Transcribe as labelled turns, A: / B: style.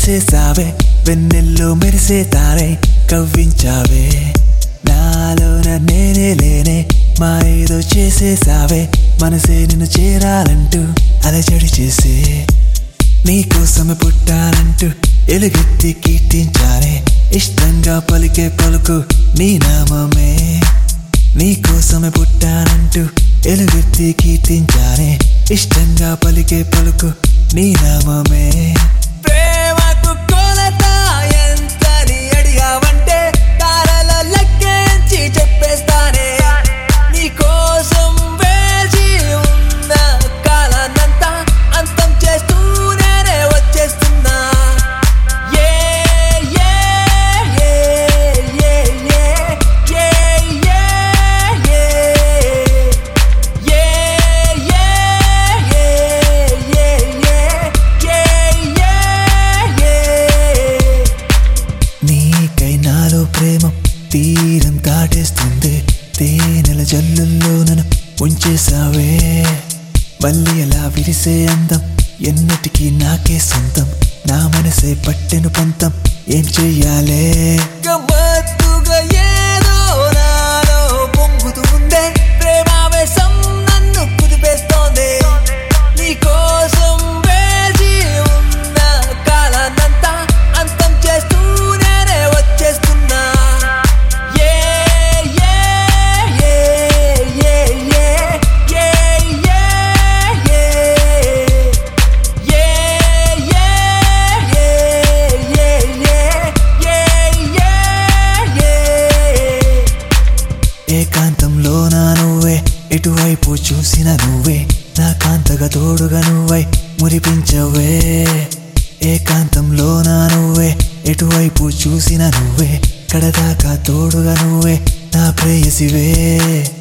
A: చేసేసావే వెన్నెల్లో మెరిసే తారై కవ్వించావే నాలోన నేనే లేనే మా ఏదో చేసేసావే మనసే నిన్ను చేరాలంటూ అలజడి చేసే నీకోసమే పుట్టానంటూ ఎలుగెత్తి కీర్తించానే ఇష్టంగా పలికే పలుకు నీ నామమే నీకోసమే పుట్టానంటూ ఎలుగెత్తి కీర్తించానే ఇష్టంగా పలికే పలుకు నీ నామమే ప్రేమకు కొలత ఎంతని అడిగావంటే తారల లెక్కించి చెప్పేస్తానే నీకోసం వేచి ఉన్న కాలాన్నంతా అంతం చేస్తూ నేనే వచ్చేస్తున్నా ప్రేమ తీరం దాటేస్తుంది తేనెల జల్లుల్లో నన్ను ఉంచేసావే మళ్ళీ ఎలా విరిసే అందం ఎన్నటికీ నాకే సొంతం నా మనసే పట్టెను పంతం ఏం చెయ్యాలే గమ్మత్తుగా ఏదో నాలో పొంగుతూ ఉందే ప్రేమావేశం నన్ను కుదిపేస్తోంది నీకోసం వేచి ఉన్న కాలాన్నంతా అంతం చేస్తూ నేనే వచ్చేస్తున్నా ఏకాంతంలో నా నువ్వే ఎటువైపు చూసిన నువ్వే నా కాంతగా తోడుగా నువ్వై మురిపించవే ఏకాంతంలో నా నువ్వే ఎటువైపు చూసిన నువ్వే కడదాకా తోడుగా నువ్వే నా ప్రేయసివే